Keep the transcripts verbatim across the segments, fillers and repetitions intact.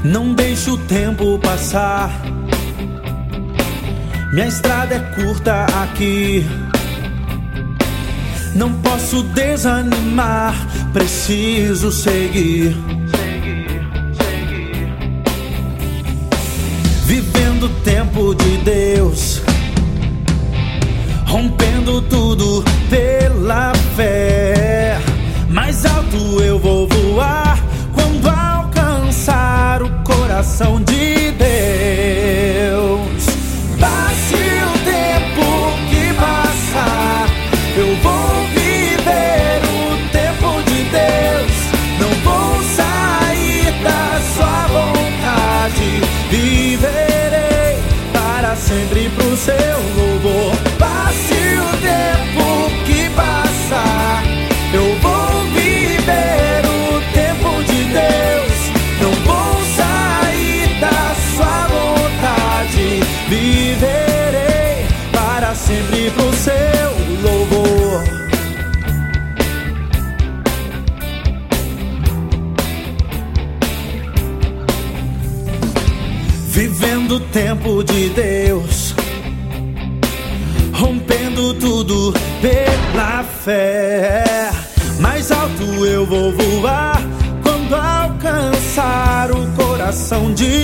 Não deixe o tempo passar, minha estrada é curta aqui. Não posso desanimar, preciso seguir. Vivendo o tempo de Deus, rompendo tudo pela fé. Mais alto eu vou voar quando alcançar o coração de Deus. Passe o tempo que passar, eu vou viver o tempo de Deus. Não vou sair da sua vontade, viverei para sempre pro seu louvor. Passe o tempo que passar, eu vou viver o tempo de Deus. Não vou sair da sua vontade, viverei para sempre pro seu louvor. Vivendo o tempo de Deus, rompendo tudo pela fé. Mais alto eu vou voar quando alcançar o coração de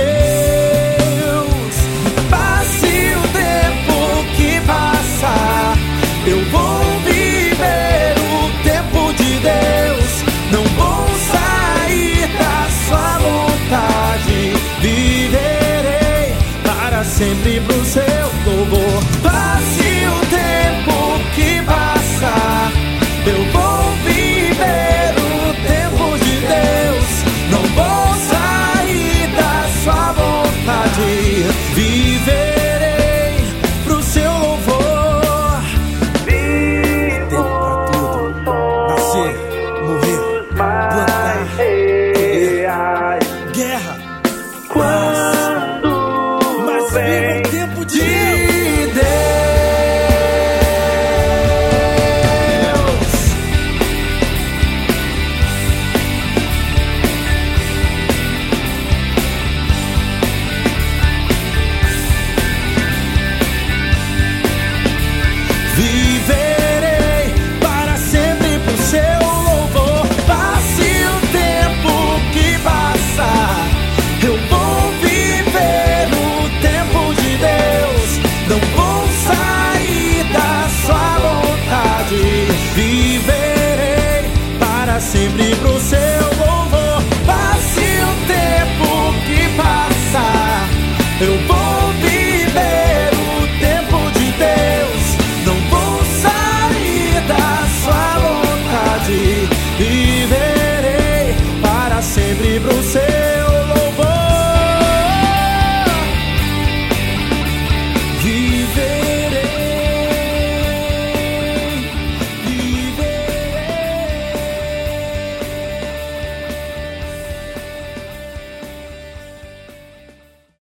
Deus. Passe o tempo que passar, eu vou viver o tempo de Deus. Não vou sair da sua vontade, viverei para sempre pro seu louvor. Passe o tempo que passar, eu vou viver o tempo de Deus. Não vou sair da sua vontade, viverei pro seu louvor. Tempo pra tudo, nascer, morrer, plantar, colher, guerra, quando mas viva o tempo de Deus. Viverei para sempre pro seu louvor. Passe o tempo que passar, eu vou viver o tempo de Deus. Não vou sair da sua vontade, viverei para sempre pro seu louvor. Passe o tempo que passar, eu vou